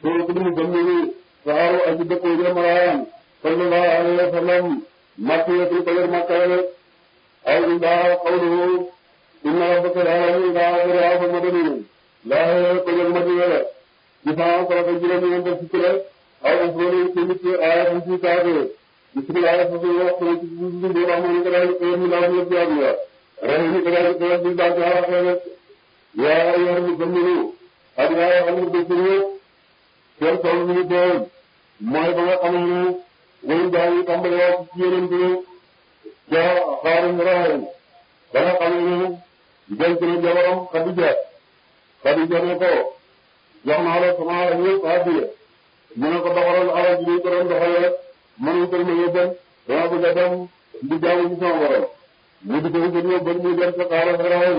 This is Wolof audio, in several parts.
suuratu Muzammil saaru aji dëppoo Imraan sallallahu alayhi wa sallam makkiyatul qadr makkale aw indaa qawluhu inna rabbaka ya'lamu idhaa asra madani laa qadr madina jifaa sarata juróomi ñeent fukki la aw asroni tamit aaya ci kaade bismillah rahmaani rahim rahmaani rahim rahim kadaalika bi baax yaa ayyuhal muzammilu ak yaa ayyuhal muddaththir seen tool bi ñu doon mooy ba nga xam ne wéy daa ngi tàmbalee ci yeneen bi ja xaarim raayam ba nga xam ne denc na jabaram Xadija ne ko jox naa la sama alal yëpp hadiya mu ne ko doxalal alal ji ko doon doxalee mënuñ ko ma yóbbal dama bëgg a dem di jaamu ci sama borom mu di ko yóbbal muy dem sa xaarim raayam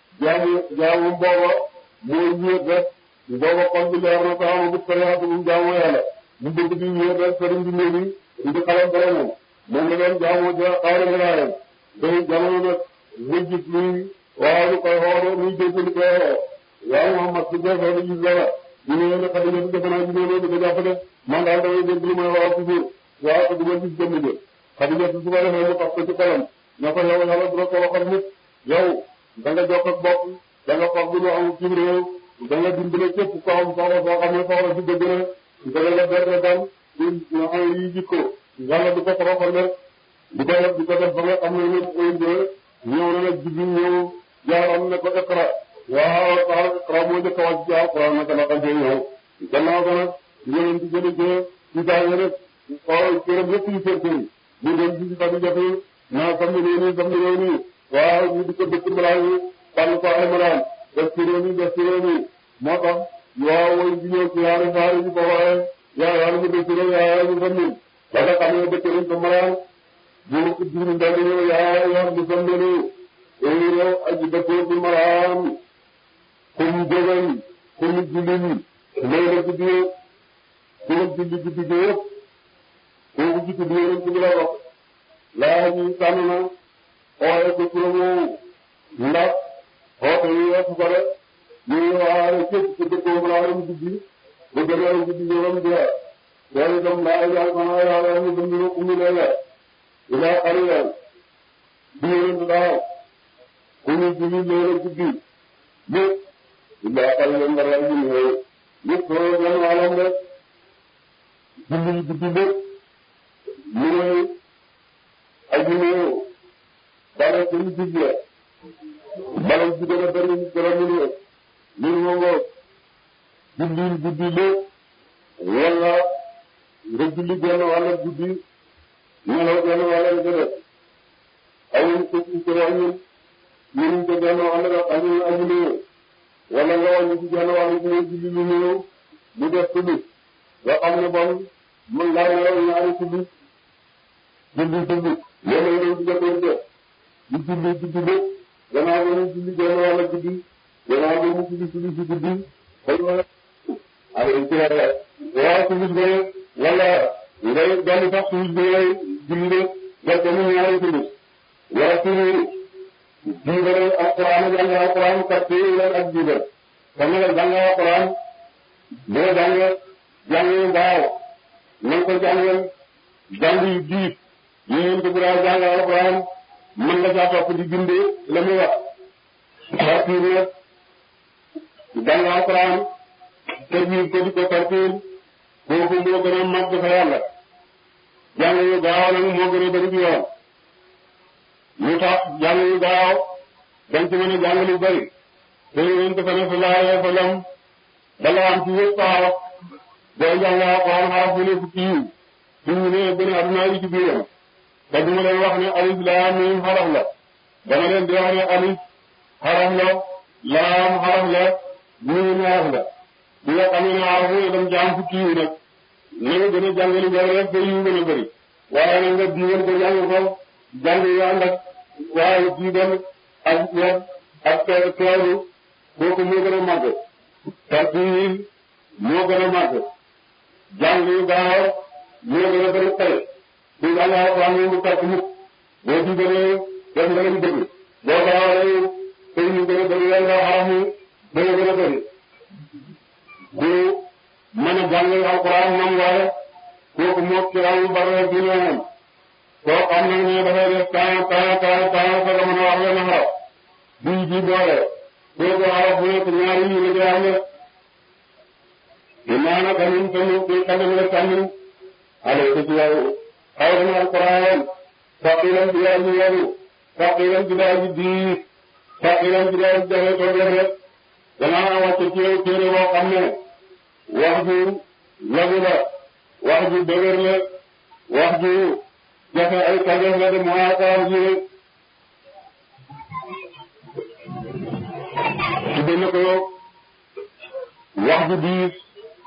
jaamu booba mooy ñëw rek booba xol bi leer na ko amagut période bu jaamu yàlla mu bëgg di ñëw rek sëriñ bi ñëw bi di xalam boromam moom la doon jaamu ja xaarim raayam day jamono nag mu gis luy waaw lu koy xooloo muy dégg lu koy xooloo waaw Muhammad su dee xool gis dara ñu ñëw ne Xadija bi defe naa ñu ñëw di ko jàppale man daal damay dégg lu may wax toujours waaw te du ma gis jëmm jë Xadija su ko defee mu tax ko ci xolam ne ko yow yàlla du la ko waxal nit yow da nga jokk ak bopp da nga foog lu am ci réew da nga dimbale képp ko am soxla soo xam ne soxla si dëgg la da nga benn dal ñu am yi jikko yàlla du ko xoroxal rek di ko def ba nga xam ne ñëpp koy ñëw na nag Jibril ñëw jaaram ne ko Iqra waaw Iqra moo njëkk a wàcc ci Alxuraan naka la xam see ñëw gannaaw ko nag yeneen ci gën a jël ci daange rek xool këram yëpp yu seen këri mu dem ci Xadija naa sam ni waaw ñu di ko dëkk mbalaan yi tànn ko ay mbalaan def ci réew mi moo tax waaw way di ñëw ci yaari saari ñu ko waxee yaa mu def ci réew yaa ñu sam ni ba nga xam ne dëkk nañ ko mbalaan bu diini dal ñëw yaa mu sam ni yow aji dëkkoo ci mbalaan kum jógal kum julli may la guddi kum julli guddi gi yëpp kooku ci tudd yéen ci la wax laa ñu tànn na ooye ko juróom ndax xoote yi weesu ko rek ñu waare képp ku dëkkoo mbalaaram guddi bu demee guddi juróom jeex loolu itam laa yàlla xanaa yàlla ñu dund ko ñu leela ilaa xariyan di yéen daaw ku ñu julli leela guddi yëpp ilaa xariyan nga ray ñu ñëw yëpp soo gën waalam rek julli guddi lépp ñu ne aji néew bala suñu digle bala ci gën a bëri gën a mënee ñun moo ngoo julli guddi lépp wala nga julli genn wàll guddi nelaw genn wàll gëdë awuñ ko ci wàññi ñun ko genn wàll nga añu aji néew wala nga wàññi ci genn wàll gi julli lu néew mu def tuddi nga xam ne bon mën ngaa nelaw ñaari tuddi julli loolu la ñu jotee def ñu julli guddi lépp gannaaw ba ñu julli genn wàll guddi gannaaw ba ñu julli si guddi wala ay ci waaw suñu bëre wala ngay dolli sax suñu bëre julli lépp nga dem ñaari suñu wala suñu jiibal alquran jàng alquran kàttan yi ak jiibal xam nga jàng alquran boo jàng gaaw na nga ko jàngal jàng yu diib ñu ngi ko bëgg a jàng alquran mën nga caa topp di bind la muy wax tartiil nag jàng alquran te jiib ko di ko tartiil kooku moo gën a màgg fa yàlla jàng yu gaaw nag moo gën a bëri ci yoon lu tax jàng yu gaaw dañ ci mën a jàng lu bëri te yéen dafa ne sallallahu alayhi wa sallam dala am ci yëpp xaraf boo jàng alquran xaraf bu ne fukki yiw suñu ne gën a adduna yi ci biiram te duma leen wax ne alif laam miim xaraf la dama leen di wax ne alif xaraf la laam xaraf la miim xaraf la bi nga xam ne xaraf ne dem jaam fukki yiw nag na nga gën a jàng lu bëri rek ba yiw gën a bëri waaye nag nga diiwal ko jàng ko jàng yu ànd ak waaye diibal ak wet ak teewlu kooku moo gën a màgg tartiil moo gën a màgg jàng yu gaaw moo gën a bëri xëy su jàng alxuraan mu tàkk mukk boo diibalee def nga leen bëgg boo gaawalee tey ñu gën a bëri yàlla xaram yi gën a bëri bu mën a jàng alquran moom waaye kooku moom ci raw yu bare ci ñoom koo xam nag ne dafay def temps sa la mën a wax leen xaraf bii ji doole kooku xaraf bu nekk ñaari yi la di am ne dinaa naka ñun tamit ci xadim la sànni ale ko ci yow xaw na alquran faqilan bi yaa ñu yow faqilan bi daa ji diis faqilan bi daa ji jafe toog rek danaa wàcce ci yow téere boo xam ne wax ju lagu la wax ju dëgër la wax ju jafe ay kajeef la de muhaakaar ji tudde na ko wax ju diis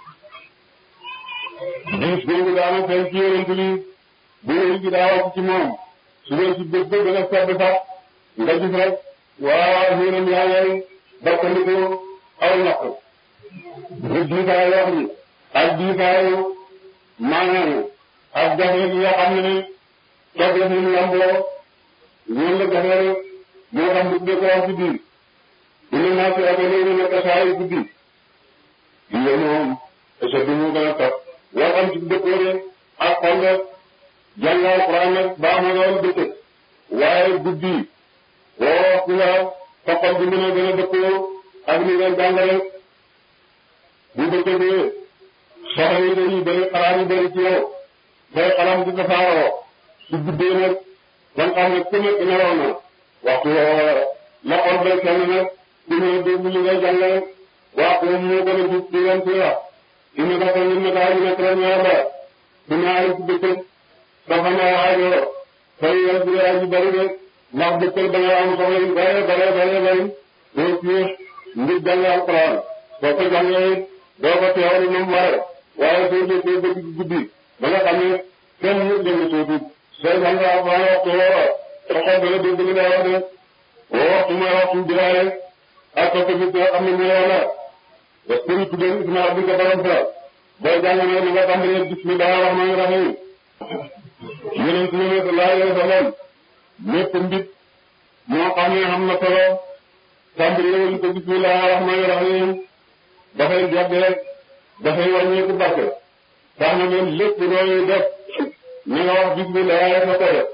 googu daana feeñ ci yonent bi bu yonent bi daa wàcc ci moom su dee ci bés ba gën a sedd sax nga gis rek waaw yonent yaa ngay barkandiku aw ñaq bu diisaay wax ni ak diisaayu maanaam ak jafe gi nga xam ne toog la ñu lamboo ñoom la jafe rek moo tax bu dee ko wax ci biir dina naa ci ak léegi nekk saa yu guddi yéen moom est-ce que mu gën a topp waxam ci dëkkoore ak xol rek jàngal Alxuraan nag baax na lool dëkk waaye guddi woo waxtu la toppal bi mën a gën a dëkkoo ak li ngeen jàngale bu dëkkee soxla yi dañuy bëri xalaat yu bëri ci yow say xalam di tasaaroo su guddee nag ba nga xam ne ku nekk nelaw na waxtu la xol bay kenn nag ku mën a déglu li ngay jàngale waxtu moo gën a jub di leen ci wax ina dafa ñun ne daal di nekk rek ñaar ba su ñaari ci dëkk dafa na waajoo fay yéen bi yaa ji bëri de ndax dëkkal da nga am soxla yu bëri doo ci ngir jàng alquran soo ko jàngee doo ko teewlu moom waree waaye soo jëkkee ba digg guddi ba nga xam ne kenn nit dégg soo dugg sooy jàng alquran waxtu woo sa xol dana dégg li nga wax de waxtu mooy waxtu biraale ak ko gis nga xam ne mooy yàlla parce que ñu tuddee isma rabbika borom sa booy jàng ne li nga tàmbalee bismillahir rahmanir rahim yonent bi sallallahu alayhi wa sallam lépp mbit moo xam ne xam na solo tàmbalee wuñ ko bismillahir rahmanir rahim dafay jàddee dafay wàññeeku barke tax na leen lépp looy def na nga wax bismillah fa ko def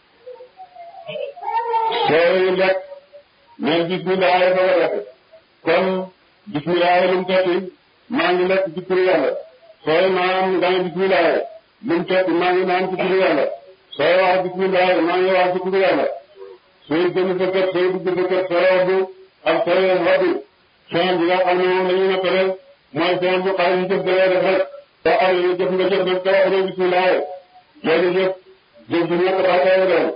sooy lekk mais bismillah fa ko def kon bismillah lu mu tekki maa ngi lekk ci turu yàlla sooy naan nga ne bismillah lu mu tekki maa ngi naan ci turu yàlla sooy wax bismillah maa ngi wax ci turu yàlla sooy génn sa kër sooy dugg sa kër sooy waddu ak sooy waddu seen bi nga xam ne moom la ñu nattale mooy seen bu xale yi jëf da ngay def rek soo amee jëf nga jëf nag soo waxee bismillah loolu jëf bi ñett ba tey doon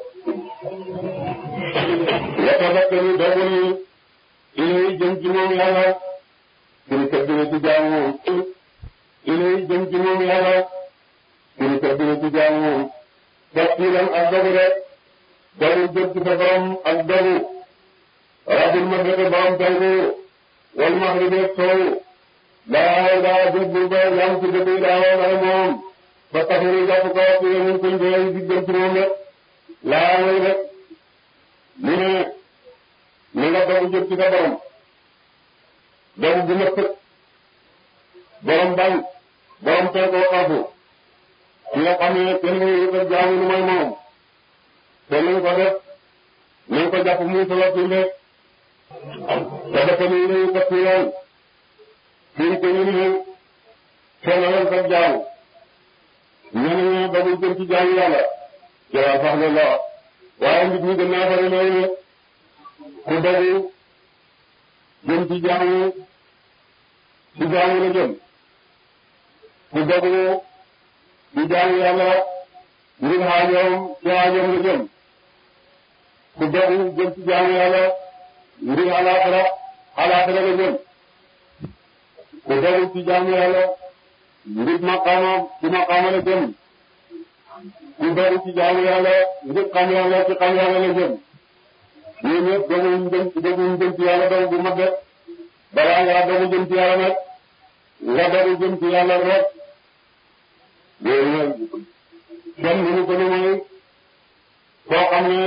yatadakkaru dogu ni ilay jëm ci moom yàlla kiri kër dina ci jaamu ilay jëm ci moom yàlla kiri kër dina ci jaamu tafsiran ak dogu rek dogu jëm ci sa borom ak dogu rabbil mashriqi borom tawgu wal maghribi soow laa daa jëb ba yam ci dëkk daa wala moom ba taxiri jàpp ko ci ñu ko njëriñ di jëm ci moom rek laa mooy rek ñu ne ni nga dogu jëm ci sa borom dogu bu ma sëkk borom bañ borom tey ko xafu ci nga xam ne kenn muy ko jaamu lu mooy moom te nañ ko def nañ ko jàpp muy sa waxtu rek te dafa ni ñu ko ci yoon fii ko ñu ne seenalal sa jaamu ñeneen ñi dogu jëm ci jaamu yàlla jawaa sax la la waaye nit ñi gën naa bari loolu ku dogu jëm ci jaamu la jëm ku dogu ci jaamu yàlla ngir xaajoom ci xaajoom la jëm ku dogu jëm ci jaamu yàlla ngir alaaxira la jëm ku dogu ci jaamu yàlla ngir maqaama la jëm ku dogu ci jaamu yàlla ngir xam yàlla ci xam yàlla la jëm ñun ñëpp doguñ jëm ci yàlla dogu bu mag de balaa ngaa dogu jëm ci yàlla nag nga dogu jëm ci yàlla rek yooyu nag kenn mënu ko lu mooy koo xam ne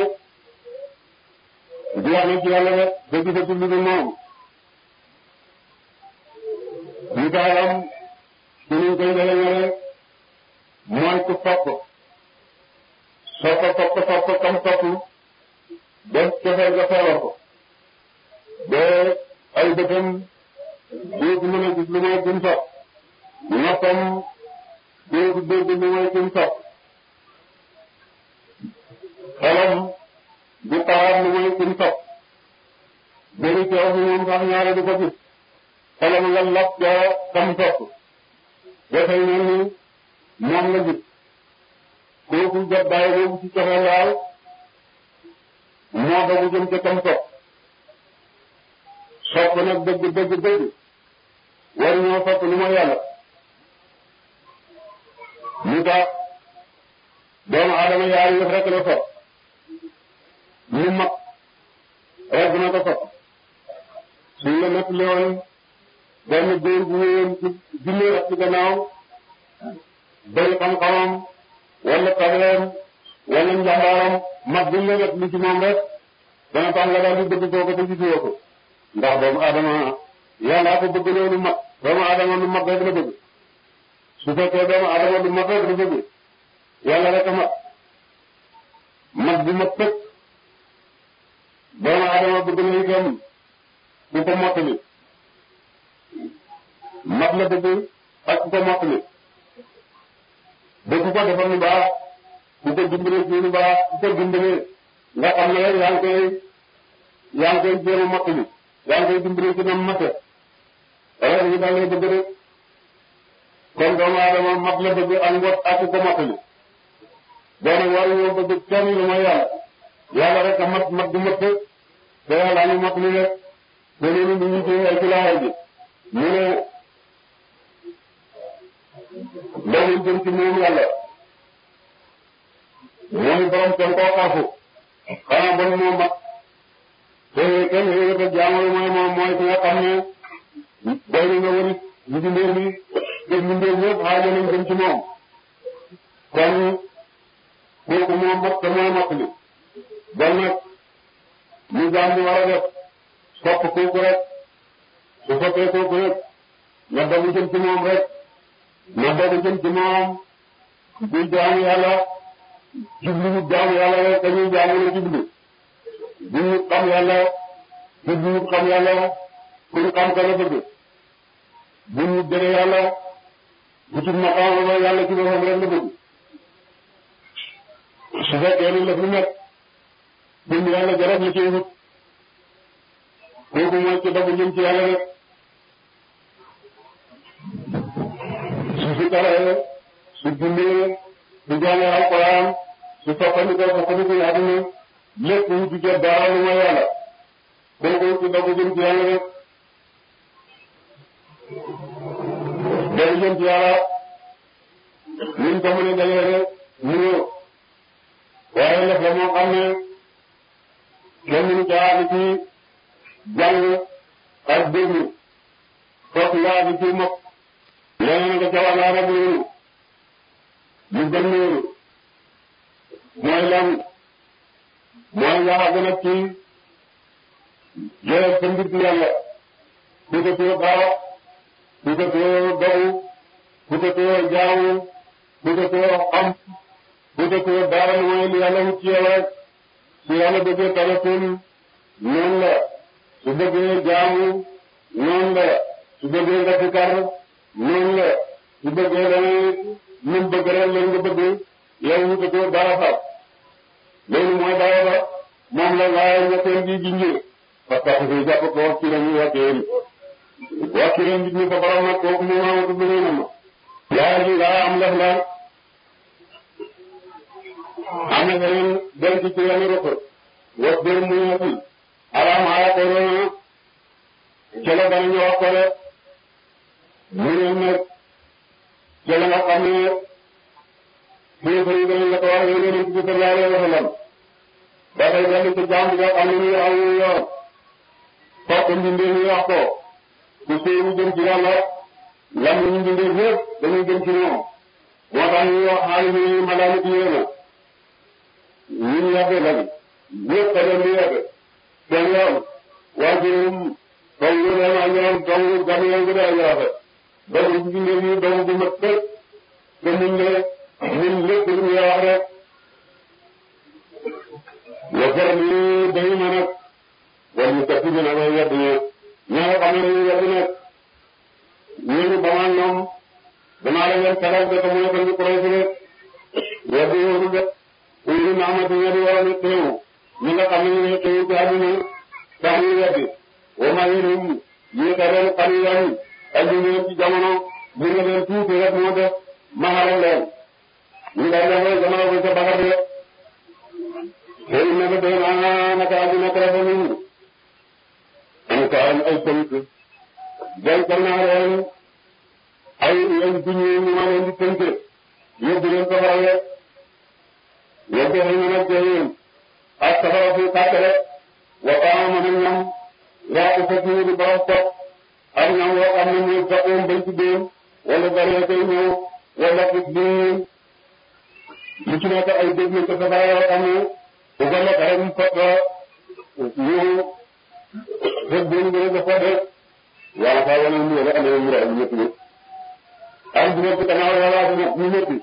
jeex na ci yàlla rek ba gisatu lu dul moom ñu taalam suñu koy jëlee mooy ku sopp kam sopp ba cofeel nga feebar ko ba ay bëtam dootu mën a gis lu mooy gën sopp noppam dootu dégg lu mooy gën sopp xelam du tawaat lu mooy gën sopp bëri coow bi moom sax ñaare du ko gis xelam nga lap ca kam sopp dafay mel ni moom la gis kooku jot daay boobu ci cofeel daal moo dogu jëm ca kam sopp sopp nag dëgg war ñoo sopp lu ma yàlla ñu tax doomu aadama yaari yëf rek la sopp ñu mag rek na ko sopp suñ la nettali woon benn góor bu wéyoon ci junne ak ci gannaaw bëri xam-xamam wala tabeem wala njàmbaaram mag buñ la nettali ci moom rek dana tax nga daal di bëgg kooku te gisoo ko ndax doomu aadama yàlla ko bëgg loolu mag doomu aadama lu mag rek la bëgg su fekkee doomu aadama lu mag rek la bëgg yàlla rek a mag bu mag tëkk doomu aadama bëgg na itam ku ko mottali mag la bëgg ak ku ko mottali bëgg ko defal lu baax ku ko dimbalee ci lu baax ku ko dimbalee nga xam ne yaa ngi koy jéem a mottali yaa ngi koy dimbalee ci nam mate wala ñu daal lay bëgg rek kon doomu aadama mag la bëgg ak ngot ak ku ko mottali doona waruñoo bëgg kenn lu mooy yàlla rek a mag du mat te yàlla ñu mottali rek te loolu ñu ngi ci ay ci lawaay bi mu ne loolu jëm ci moom yàlla mooy borom kenn koo xaafu xanaa bon moo mag te kenn yëngata jaamu mooy ki nga xam ne doy na nga wërit ñu ci mbir mi te ñu mbir ñëpp xaaja nañ jëm ci moom kon kooku moo mat te moo mottali bon nag ñu jaam bi war a def sopp kooku rek su soppee kooku rek nga dogu jëm ci moom rek nga dogu jëm ci moom di jaamu yàlla jublu ñu jaamu yàlla rek dañuy jaamu la jublu bu ñu xam yàlla jublu ñu xam yàlla ku ñu xam ka la bëgg bu ñu jëlee yàlla bu ci maqaama ba yàlla ci boppam rek la bëgg su fekkee ni la fi nekk buñ yàlla jarab la ciy wut kooku mooy ci dogu jëm ci yàlla rek su fi taree su jullee su jàngee alquran su soppandikoo àdduna lépp wuti ca dara lu mooy yàlla kooku ci dogu jëm ci yàlla rek dogu jëm ci yàlla niñ ko mën a dalee rek ñu waaye lef la moo xam ne kenn mënu ca àgg ci jàng ak déglu foog nga àgg ci mokk leneen nga ca wàllaa rek loolu lu gën loolu mooy lan mooy nga àgg nag ci jëlee sa mbir ci yàlla ku ko tee baax ku ko tee dogu ku ko tee jaamu ku ko tee xam ku ko tee dara lu mooy li yàlla wut ci yow rek su yàlla bëggee tabatul noonu la su bëggee jaamu noonu la su bëggee nga fikar noonu la su bëggee dangay lu mu bëgg rek lañ nga bëgg yow wutatoo dara sax loolu mooy dara ba moom la laay ñetteel bi jinjee parce que dafay jàpp ko wax ci la ñuy wàccee wax ci ren nit ñi sa borom nag kooku moom amatu bëri na ma yaay ji daa am lef la am na beneen denc ci yenn rëpp wax dër mu ñetti alam aya ko roona cela danañu wax ko rek mu ne nag cela nga xam ne kilifa yi danañ la ko wax yow yonent bi sallallahu alayhi wa sallam dafay dellu ci jaam bi nga xam ne nii aw yoon fokk mbindee ñu wax ko ku séenu jëm ci yàlla lam ñu mbindee ñëpp dañuy jëm ci moom moo tax ñuy wax xaalis yi malaamit yéena ñun yàgge lañ ñëpp ka leen di yàgge seen yoon waajurum dong leen ak ñoom dong gan yoon gi day rafet doomu jigéen ñi doomu bu mat tëj te ñun lépp lu ñu wax rek yëfër ni dañu mën a wala ñu tëj bi nag ay wedd ñi ñoo xam ne dañuy wedd nag ñooñu ba maa ñoom damaa la leen xelal de te mu nekk ñu koy fi rek wedd yooyu de ñu naamati ñetti wala ñu teewu ñi nga xam ne ñu ngi teewu ci àdduna tax ñu weddi wa maa yéen ñu leen xalilan ak ñu leen ci jamono ñu nga leen tuuti rek moo def maxaral leen ñu daal di wax jamono bu ca bagat rek xëy na ko doy naa naka àdduna téléphone yi am ko am ay tënk jënkal naa leen ay yéen ci ñu ma leen di tënk yóbbu leen ko faral rek yóbbu xëy na nag yéen ak safara fi tàkkale wa taama na ñam waa ko fekk ñu di borom toog ak ñam woo xam ne ñu fekkoon bañ ci déen wala garee koy ñëw wala picc bi lu ci nekk ay dégg nañ ko safara yoo xam ne bu ko lekk rek mu fekk ñu fekk déen bi rek dafa def yàlla saa wane mu rek amee mu rek ñëpp ñëpp am bu nekk gannaaw wala ñu ñëpp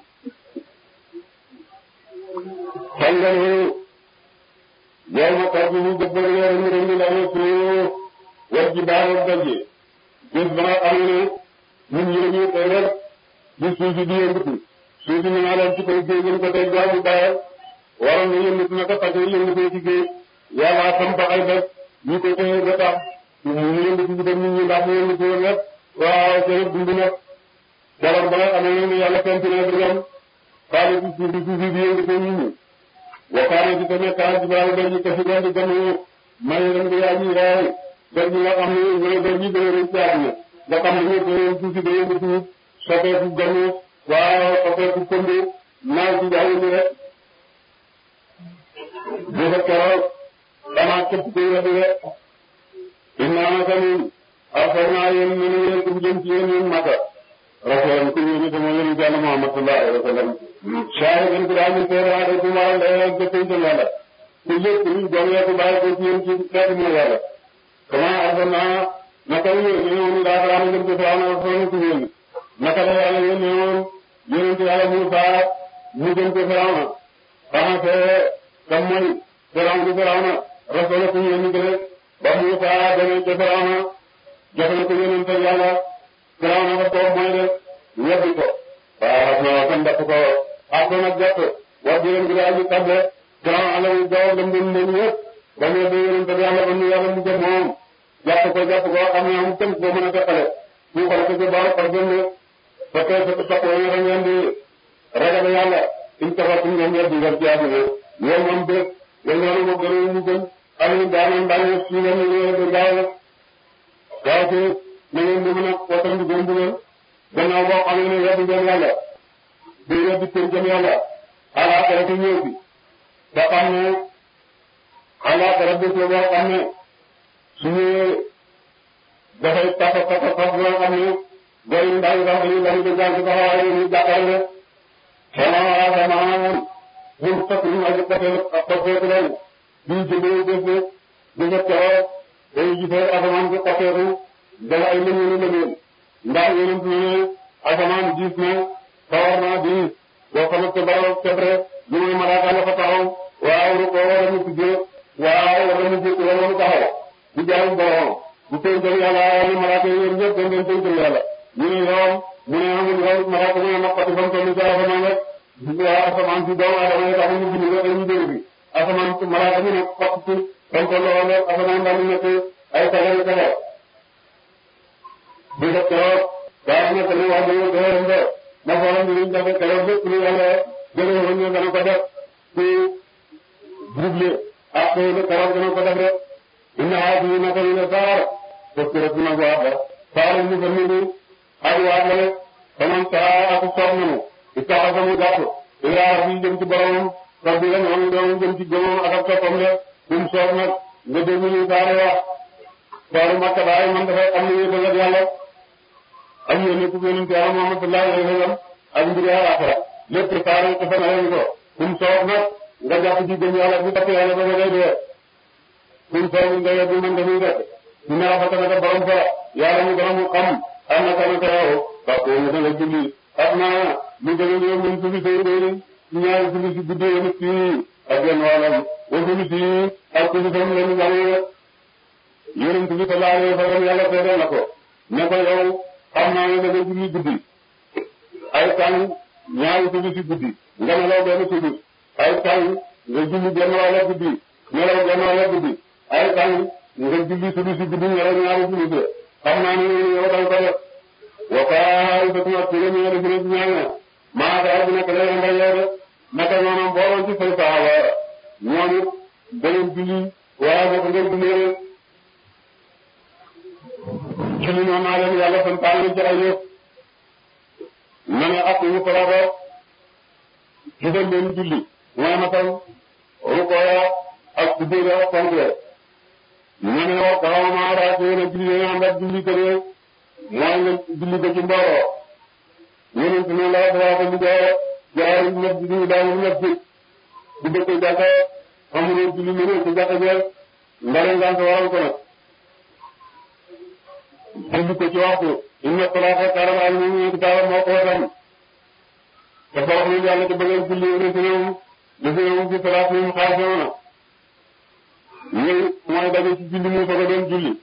xam nga ne yow ma tax ñu jëbbal weer ñu rënd la ne suñu war ji baaxul daje bis ba nga xam ne ñun ñu dañuy koy rek di suuf si di yëngatu suuf si ñu naan leen ci koy géej ñu ko tey jaamu bàyyal waroon na yëngatu naka parce que yëngatu ci géej yàlla samp ay bés ñu ko téye ba tax ñu yëngatu ci dem nit ñi ndax ñu yëngatu woon rek waaw seen dund nag jabar ba nga xam ne yàlla fent na di dem xaalis ci suuf si di yëngatu nit ñi waxaane ci tamit kaa ci baax dañuy kasi doon di gën may leen di yaa ñuy raay dañ ñi nga xam ne ñooy dañ ñi gën a rëcc àdduna nga xam ne ñoo koy tuuti da yëngu tuut soppeeku gën waaw soppeeku pënd naaw ci jaww ji rek bu fa keroog damaa képp kuy weddi rek innaa naka ñun arsalnaa yéen ñu ne yéen ku jëm ci yéen ñun Makka rasulan ku ñu sama yéen Yàlla Muhammad sallallahu alayhi wa sallam shaahidan ku daal di seede alaykum wa rahmatullahi jëppante Yàlla ku lépp ñu jongee ku bàyyi ko ci yéen ci xeetu mooy Yàlla kama arsalnaa naka la yéen ñëwoon daa xalaat ngeen ko Firawna rasulan ku yéen naka la Yàlla yéen ñëwoon yéen ci Yàlla Muusaa mu jëm ko Firawna xanaa kam mooy Firawna rasulan ku yéen gën ba Muusaa demee ca Firawna jox na ko yéen te Yàlla Firawna ko toog mooy def weddi ko waaw xam naa kan def ko ak ko nag jot wax dëgg yàlla daal di tàgge Firawna alaw jaww dem dem dem yëpp ba ñu de yéen te Yàlla ba ñu Yàlla mu jëm moom jàpp ko xam ne amul kenn koo mën a teqale ñu xool ko ci baax par exemple fekkee sa topp yi nga ngeen di ragal Yàlla in taxaw ngeen weddi ngeen ci àdduna loolu moom bés yéen loolu moo gën a ñu gën Aliou daanaka daañu si ngeen di di gaaw waaw te na ngeen di mën a wootam di gën di leen gannaaw boo xam ne weddi ngeen Yàlla di weddi kër jëm Yàlla alaakara te ñëw bi ba xam ne alaakara bés la boo xam ne su ñëwee dafay tax boo xam ne góor yi ndaw yi sax dañuy dañuy di jàng ci taxawaay yi ñu jàppale ne ñun fekk ñu aju côté côté leen biñ jëndee bés di nga teewoo dañuy gisee asamaan bi côtéeku dala ay lëñënu ndax yéen ne asamaan gis na sawar naa diis boo xamante baroo tebre ñu muy malaaka la fa taxaw waaw ru ko wala mu tuddee waaw wala mu jëkk wala mu taxaw di jaamu borom bu tënkal Yàlla ni malaaka yi yéen ñëpp dañ leen tënkal Yàlla ñu ne yoon mu ne amul yoon malaaka mu ne naqati fa mu toll ci asamaan rek waaw asamaan si doomu aadama yi tax ñu bind rek dañuy dégg bi asamaan si malaaka mu ne xott ci dañ ko lool rek asamaan daal di nekk ay tagari taxaw bu def keroog daa nekk ni wax dëgg dëgg la na xoolal ñu def keroog lépp lu Yàlla jëlee woon ñu dana ko def ci double ak xëy na keroog dana ko def rek inna haadihi naka ñu ne saar parce que rek dina ko wax saar ñu fa nit ñi ak waat la rek xamoon saa ak soog nañu ittaxasa mu jàpp ilaa rabbi jëm ci boromam rabbi la ñoom doon jëm ci gëmam ak ak toppam de kum soog nag nga dégg ñu saare wax saaru Makka daay man dafay am lu yëgal ak Yàlla ak yéen ku yonent Yàlla Muhammad sallallahu alayhi wa sallam ak mbiri àllaaxira lépp saare ko fa nañ ko kum soog nag nga jàpp ci gëm Yàlla bu topp Yàlla ba ngay dee kum soog nga yeddi man dañuy def ñu ne rafet na borom fa Yàlla mu gën a mu xam am na tamit parce que mu danga julli xam naa lu gën a ñëw mun julli day day ñaari julli si guddee nit ki ak genn wàllam wa julli si ak julli sam leen jàng yonent bi sallallahu alayhi wa sallam yàlla seedal na ko ne ko yow xam naa ne da nga julli guddi ay tàng ñaari julli si guddi nga nelaw benn tuddi ay tàng nga julli genn wàlla guddi nelaw genn wàlla guddi ay tàng nga julli tuddi si guddi nelaw ñaari julli de xam naa ne yow dal ko def wa ta'ifatun ak kuréel ñaari juróom ñaar maa daa bu nekk lay àndal yow de naka noonu mbooloo ci say saaba ñooñu beneen julli waaye boo ko ngeen jullee julli noonu naa leen yàlla santaane ci ay yëf na ne ak yu farata jubal leen julli mooy matal rukoo ak sujjóot ak kontre na ne wax kaw maa daa ci yéen a julli yéen ànd ak julli këree mooy nga julli ko ci mbooloo yéen ci noonu la wax ko liggéey jaay ñëpp di ñu daal ñëpp di dëkk jàkka amuloo julli mënoo ci jàkka jël ndare ngaan ko waral ko nag julli ko ci waxtu inna salaata kaanat alal mu'miniina kitaaban mawquutan dafa wax ni yàlla ci bëgg julli lazina fi salaatihim xaashi'uun ñëw mooy daje ci julli mu soog a doon julli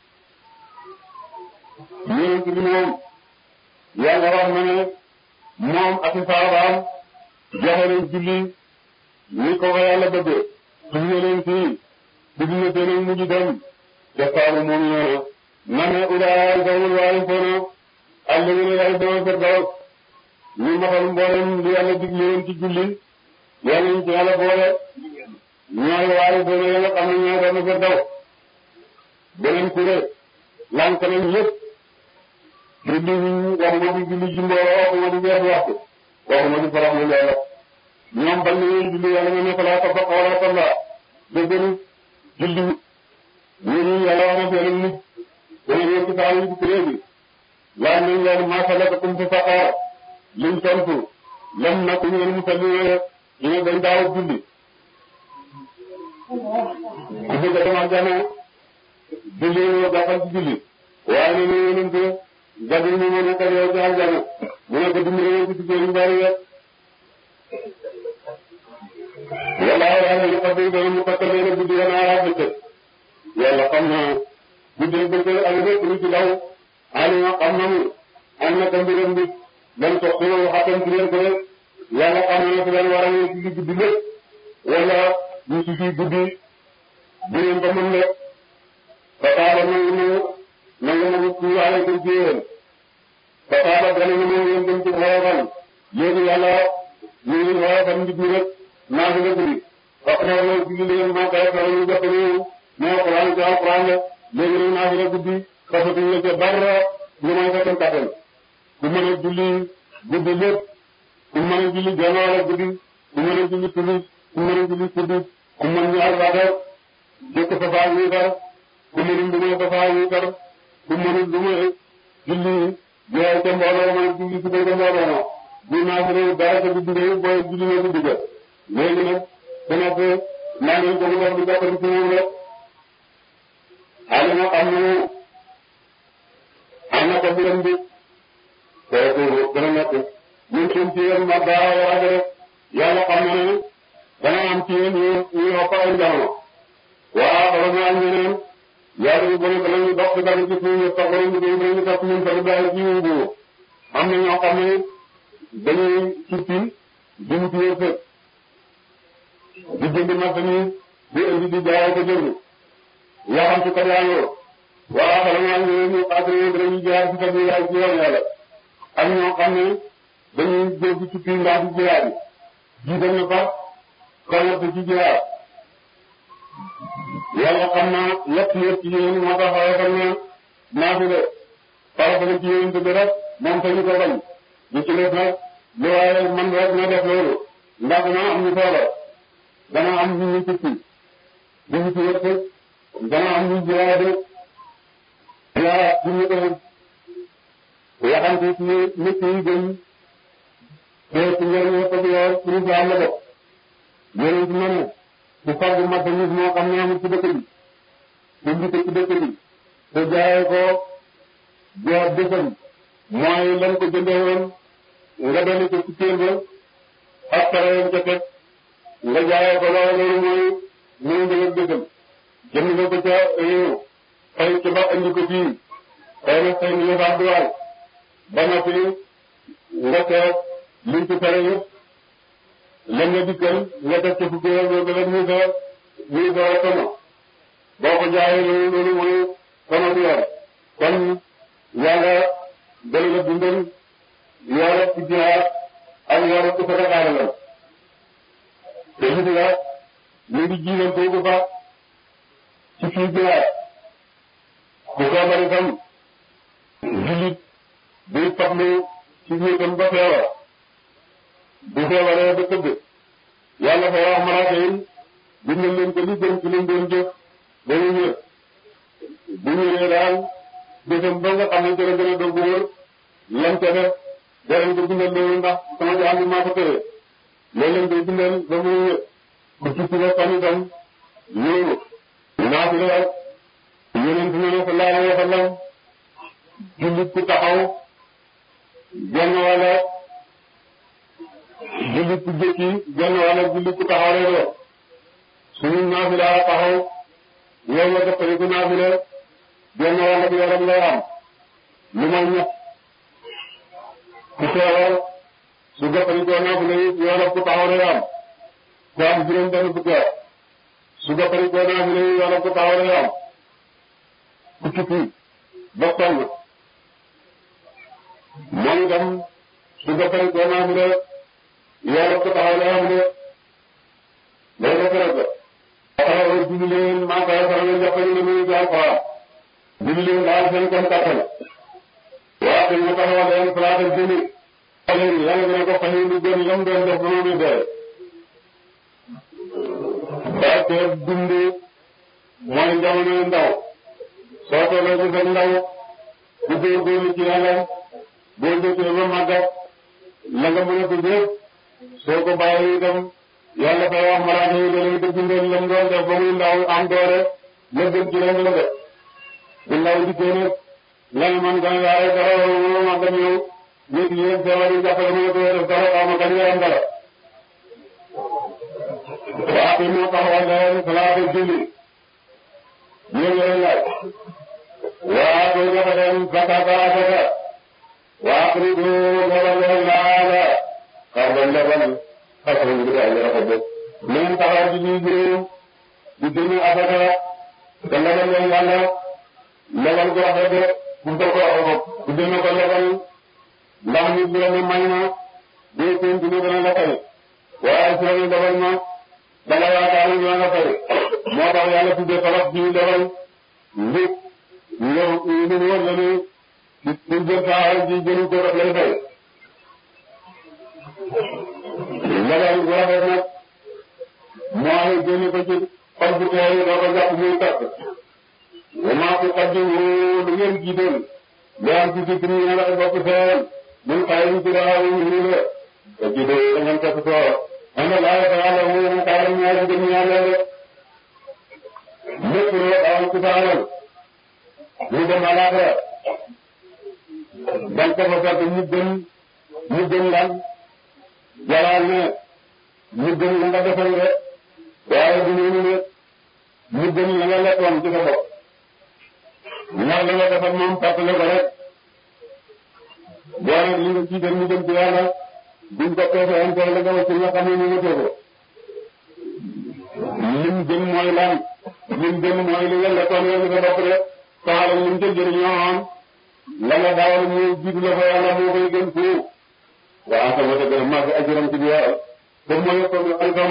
ñëw ci moom yàlla wax na ne moom ak saabaam joxe leen julli ni ko yàlla bëggee suñu leen fii di dina seen mujj dem jafaaru moom ñëw na ne ulaa'ika humul waarisuuna allaziina yarisuuna firdaws ñu matal mboolem li yàlla digle leen ci julli yàlla ñu ci yàlla boole ñooy waarisuuna yi nga xam ne ñooy doon firdaws beneen kuréel lànk nañ yëpp julli waxuma di julli ci mbooloo waxuma di weesu waxtu waxuma di farax lu yàlla ñoom bañ nañu julli yàlla nga ne falaa tabaqa wala salla dëggaru julli ñooñu yàlla wax na seen nit dana ñëw ci saa yi ci kuréel bi laaj nañ leen maa salakakum fi saqar liñ tontu lam naku minal musalliin ñu ne dañ daaw julli ku bëgg a dem aljana julli ñoo jàppal ci julli waaye ne ñu yonente gadul ñu mën a kar yow ci aljana mu ne ko dimbali ci ci bari yëpp wallaahi yàlla ñu fàttali ko mu fàttali leen guddi wala ala bëccëg yàlla xam na guddi bëccëg ak lépp lu ci daw alima xam na mu am na ko mbiram bi lan sox si yow xatam ci leen ko rek yàlla xam na ne si leen war a ñëw ci guddi lépp wala ñu ci fii guddi bu leen ko mën lépp ba taala nangu na ci waale ko ci yéen ba taala gane na moom yéen dem ci xoofal léegi yàlla ñu ngi xoofal nit ñi rek naa fi la guddi wax na wala ci leen maa koy xaral ñu jot ñu moo Alxuraan ci Alxuraan la léegi nag naa fi la guddi xasatuñ la ca dara lu may sa seen kattan ku mën a julli guddi lépp ku mën a julli genn wàll guddi ku mën a julli tudd ku mën a julli tudd ku mën ñaar baaxee jëkk sa faa wiitar ku mënul lu may sa faa wiitar ku mënul lu may julli jeex ca mbooloo ma julli ci bëgg mbooloo ma bu naa fi réew dara ca guddi réew booy julli na guddi ga léegi nag ku nekk naa ngeen ko mu def di jàppandi ci moom rek alima xam na am na ko biram bi kooku dana nekk ñun suñ ci yéen ma daa wax rek yàlla xam na ne dana am ci yéen ñu ëpp ay jamono waaw xoolal naa ñeneen yàlla ñu bëri danañu dox ci dara ci suñu taxaw ñu koy ñu topp ñun tamit daal ci ñu bu am na ñoo xam ne dañuy suppi di mu tuye fekk di jënd marchandise di indi di jaay ko jënd yaa xam ci kat yaa ngi waaw xoolal naa ñeneen ñu xaatale dañuy jaay ci kat yaay ci yoon yàlla ak ñoo xam ne dañuy jël ci suppi ndax di jiyaat jiital na fa commerce ci jiyaat yàlla xam naa lépp ci yéen moo tax xayma ne naa fi de farafara ci yéen dëgg rek moom sañu ko bañ ñu ci def nag lu waaye man rek na def loolu ndax dana am ñu soxla dana am ñu tukki ñu ci wërsëg dana am ñu jiyaade yaa ci ñu ko waxante ci nit yi gën te ci njëriñ ko bi yow ci islam la bokk yéen ci mel bu fàggu marchandise moo xam ne amul ci dëkk bi indi ko ci dëkk bi te jaayee ko jaar dëkkam mooy lan ko jëndee woon nga dolli ko ci téel ba ak pare ca teg nga jaayee ko loolu mooy njëg ak dëggam jënd nga ko ca réew fay ci ba andi ko fii xëy na xëy na yëfaat du waay ba noppi nga seet liñ ci pare yëpp lan nga dikkal nga def ci fukki yoon nga def muy sa tono boo ko jaayee loolu mooy tono bi yor kon yàlla dal la dundal yore ci jihaad ak yore ci sa dakaare la te it la ñu ngi jiital boobu ba ci fii jihaad ku feebar itam jullit buy fablu ci wéetam ba feebar bu feebaree ba tëdd yàlla fa wax malaaka yi bindal leen ko li gën ci leen doon jëf ba mu wér bu wéree daal bésam ba nga xam ne gën a gën a doog wóor lam ca def danañ ko bindal loolu ndax sama jaam bi maa ko tëye loolu lañ koy bindal ba mu wér ku tukki ba fan itam loolu naa fi la yonent bi sallallahu alayhi wa sallam jullit ku taxaw genn wala jullit ku jëkki genn wala jullit ku taxaw lay doon suñu naafila taxaw yow nga def ko naafila genn wala bi yaram lay am lu may ñett ku feebar su gàppalikoo naafila yi yoolab ku taxaw lay am ku am juróom benn fukki at su gàppalikoo naafila yi yoolab ku taxaw lay am ku tukki ba sonn moom itam su gàppalikoo naafila yoolab ku taxaw lay am de day def rek taxawal julli leen maa koy faral di jàppale ne muy jaay xaar julli leen daal seen kon kattan waaw te ñu taxawal leen salaatal julli leen yàlla dina ko fay lu gën lam doon def ba mu muy dee barke dund mooy jamono ndaw soo toogee ci sa ndaw bu góorgóorlu ci yàlla boo jotee ba màggat la nga mën a tudd soo ko bàyyi itam yàlla fay wax malaaka yi dañuy ko bindal lam doon def ba muy ndaw am doole la gën ci lam la def bu ndaw dikkee nag lan man gën a yaay dara wala ma dem yow nit yéen feebar yi jàppale ma ko def dara xaw ma kañ la am dara waaw te moo taxawal leen salaatu julli ñoom ñooy laaj waaw te joxe leen zakata asaka waaw te du lebal leen laala xar leen lebal alhamdulilah yàlla ko def nañ taxaw ci ñuy juróom di génne asaka te lebal leen yàlla lebal gu rafet de bu ko bu demee ko lebal ndax nit ñi ne may ma dee seen dina gën a la fay waaye su la ñu lebal ma danga yaakaar ne ñoo nga fay moo tax yàlla tuddee tolof ji lebal njëkk ñu wër la ne pour jël saa ji jëlu ko daf lay fay lebal bu rafet nag mooy génne ko ci xol bu teey doo ko jàpp muy takk maa ko qaddimu lu ngeen jiital yaa ngi ci suñu yàlla bokk seen mun xayma ci daaw ñu ne te jiital da ngeen topp soo xam nga laaj sa yàlla mu ne kaay ñaari gën ñaari rek lépp loo am ci sa alal ñu dem àllaaxira dañ ko fa fekk ñu gën lan jalaal ne ñu gën la nga defal de waaye du ñu ne ñu gën la nga lekkoon ci sa bopp ndax la nga defal moom fàttali ko rek boo nag li nga ci dem ñu jëm ci yàlla duñ ko peese am tey la nga wax ci nga xam ne ñu nga teeko lim gën mooy lan lim gën mooy li nga lekkoon yow sa bopp rek soxla lim ca jëriñoo am la nga daawal mu jiitu la fa yàlla moo koy gën foofu waaw sama dëgg la maa fi ajuram ci biir pour mooy ko alfam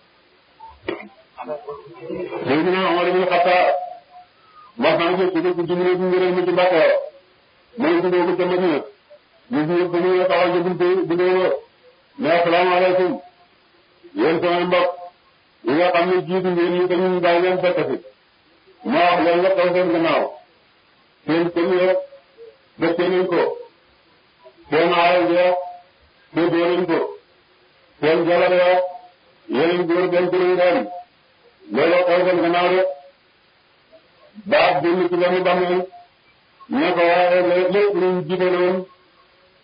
léegi nag Omar ibn Khattab wax naa ko ci ko jumne bi ngërëm mi ci Mbàkke mooy ko ko ca Madina ñu ngi ko ñu taxaw ci buntu bi do ne asalaamaaleykum yéen sama mbokk yi nga xam ne jiitu ngeen ñu dañu bàyyi leen fekk fi ma wax leen nga taw seen gannaaw seen kër yëpp dëkkee nañ ko seen aay jeex séddoo nañ ko seen jabar ya yeneen góor denc nañ leen looloo taw seen gannaaw rek baax génn ci benn bàmmeel ne ko waaye lépp luñ jiitaloon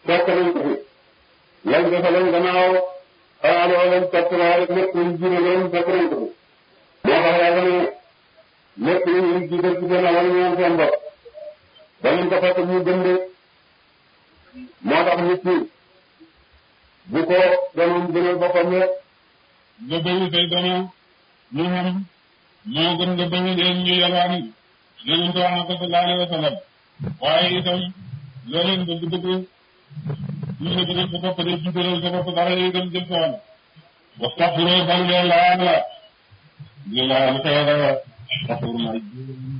fekk nañ ko fi lañ defaleen gannaaw xanaa loolu lañ topp naa rek lépp luñ jiite leen fekk nañ ko fi. moo tax yàlla ne lépp luñ jiite ci seen alal ñoom seen bopp danañ ko fekk ñu gën de moo tax nit ñi bu ko doon gënal boppam rek nga bëri say dono ñu xam moo gën nga bëri leen ñu yalwaani yonent wax na ko sallallahu alayhi wa sallam waaye itam loo leen bëgg-bëgg ñu la bëggal sa bopp de jiitalal sa bopp dara yi gën jëm sa wàll wastaghfiru balu leen laa la ñu laa lu koy dara